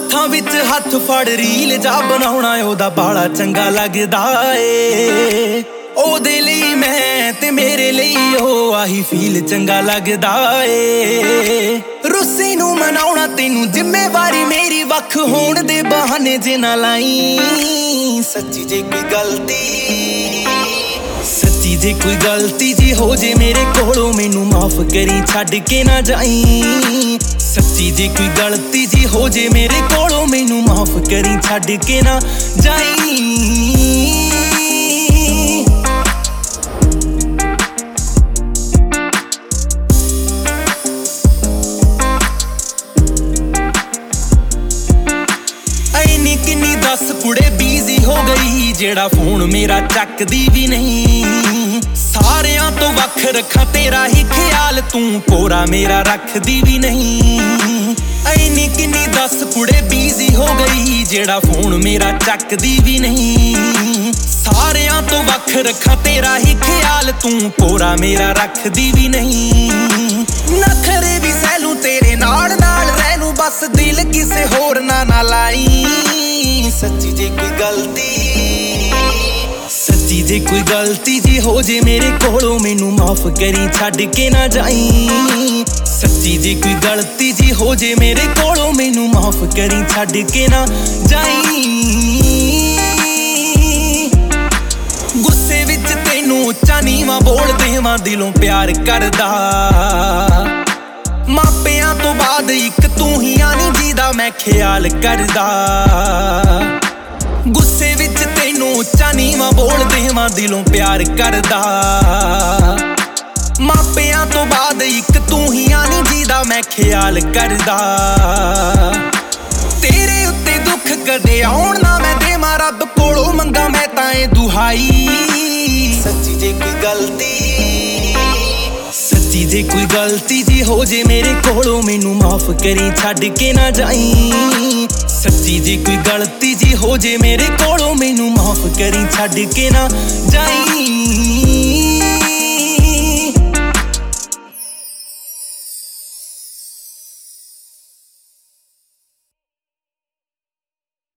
ਹੱਥਾਂ ਵਿੱਚ ਹੱਥ ਫੜ ਰੀਲ ਜਾ ਬਣਾਉਣਾ ਉਹਦਾ ਬਾਲਾ ਚੰਗਾ ਲੱਗਦਾ ਏ। ਉਹਦੇ ਲਈ ਮੈਂ ਤੇ ਮੇਰੇ ਲਈ ਉਹ ਆਹੀ ਫੀਲ ਚੰਗਾ ਲੱਗਦਾ ਏ। ਰੁੱਸੀ ਨੂੰ ਮਨਾਉਣਾ ਤੈਨੂੰ ਜ਼ਿੰਮੇਵਾਰੀ ਮੇਰੀ, ਵੱਖ ਹੋਣ ਦੇ ਬਹਾਨੇ ਜੇ ਨਾ ਲਾਈ। ਸੱਚੀ ਜੇ ਕੋਈ ਗਲਤੀ ਜੀ ਹੋ ਜੇ ਮੇਰੇ ਕੋਲੋਂ ਮੈਨੂੰ ਮਾਫ ਕਰੀ, ਛੱਡ ਕੇ ਨਾ ਜਾਈ। ਸੱਚੀ ਜੇ ਕੋਈ ਗਲਤੀ ਜੀ ਹੋ ਜੇ ਮੇਰੇ ਕੋਲੋਂ ਮੈਨੂੰ ਮਾਫ ਕਰੀ, ਛੱਡ ਕੇ ਨਾ ਜਾਈ। ਐਨੀ ਕਿੰਨੀ ਦੱਸ ਕੁੜੇ ਬੀਜ਼ੀ ਹੋ ਗਈ, ਜਿਹੜਾ ਫੋਨ ਮੇਰਾ ਚੱਕਦੀ ਵੀ ਨਹੀਂ। ਸਾਰਿਆਂ ਤੋਂ ਵੱਖ ਰੱਖਾਂ ਤੇਰਾ ਹੀ ਖਿਆਲ, ਤੂੰ ਕੋਰਾ ਮੇਰਾ ਰੱਖਦੀ ਵੀ ਨਹੀਂ। ਐਨੀ ਕਿੰਨੀ ਦੱਸ ਕੁੜੇ ਬੀਜ਼ੀ ਹੋ ਗਈ, ਜਿਹੜਾ ਫੋਨ ਮੇਰਾ ਚੱਕਦੀ ਵੀ ਨਹੀਂ। ਸਾਰਿਆਂ ਤੋਂ ਵੱਖ ਰੱਖਾਂ ਤੇਰਾ ਹੀ ਖਿਆਲ, ਤੂੰ ਕੋਰਾ ਮੇਰਾ ਰੱਖਦੀ ਵੀ ਨਹੀਂ। ਨਖਰੇ ਵੀ ਸਹਿਲੂ ਤੇਰੇ ਨਾਲ ਰਹਿ ਲੂੰ, ਬਸ ਦਿਲ ਕਿਸੇ ਹੋਰ ਨਾ ਲਾਈ। ਸੱਚੀ ਜੇ ਕੋਈ ਗਲਤੀ ਜੀ ਹੋ ਜੇ ਮੇਰੇ ਕੋਲੋਂ ਮੈਨੂੰ ਮਾਫ ਕਰੀ, ਛੱਡ ਕੇ ਨਾ ਜਾਈ। ਸੱਚੀ ਜੇ ਕੋਈ ਗਲਤੀ ਜੀ ਹੋ ਜੇ ਮੇਰੇ ਕੋਲੋਂ ਮੈਨੂੰ ਮਾਫ ਕਰੀ, ਛੱਡ ਕੇ ਨਾ ਜਾਈ। ਗੁੱਸੇ ਵਿੱਚ ਤੈਨੂੰ ਉੱਚਾ ਨੀਵਾਂ ਬੋਲ ਦੇਵਾਂ, ਦਿਲੋਂ ਪਿਆਰ ਕਰਦਾ। ਮਾਪਿਆਂ ਤੋਂ ਬਾਅਦ ਇੱਕ ਤੂੰ ਹੀ ਆਨੀ ਜਿਹਦਾ ਮੈਂ ਖਿਆਲ ਕਰਦਾ। ਗੁੱਸੇ ਵਿੱਚ ਤੈਨੂੰ ਉੱਚਾ ਨੀਵਾਂ ਬੋਲ ਦੇਵਾਂ, ਦਿਲੋਂ ਪਿਆਰ ਕਰਦਾ। ਮਾਪਿਆਂ ਤੋਂ ਬਾਅਦ ਇੱਕ ਤੂੰ ਹੀ ਆਨੀ ਜਿਹਦਾ ਮੈਂ ਖਿਆਲ ਕਰਦਾ। ਤੇਰੇ ਉੱਤੇ ਦੁੱਖ ਕਦੇ ਆਉਣ ਨਾ ਮੈਂ ਦੇਵਾਂ, ਰੱਬ ਕੋਲੋਂ ਮੰਗਾ ਮੈਂ ਤਾਂ ਇਹ ਦੁਹਾਈ। ਸੱਚੀ ਜੇ ਕੋਈ ਗਲਤੀ ਜੀ ਹੋ ਜੇ ਮੇਰੇ ਕੋਲੋਂ ਮੈਨੂੰ ਮਾਫ ਕਰੀ, ਛੱਡ ਕੇ ਨਾ ਜਾਈ। ਸੱਚੀ ਜੇ ਕੋਈ ਗਲਤੀ ਜੀ ਹੋ ਜੇ ਮੇਰੇ ਕੋਲੋਂ ਮੈਨੂੰ ਮਾਫ ਕਰੀ, ਛੱਡ ਕੇ ਨਾ ਜਾਈ।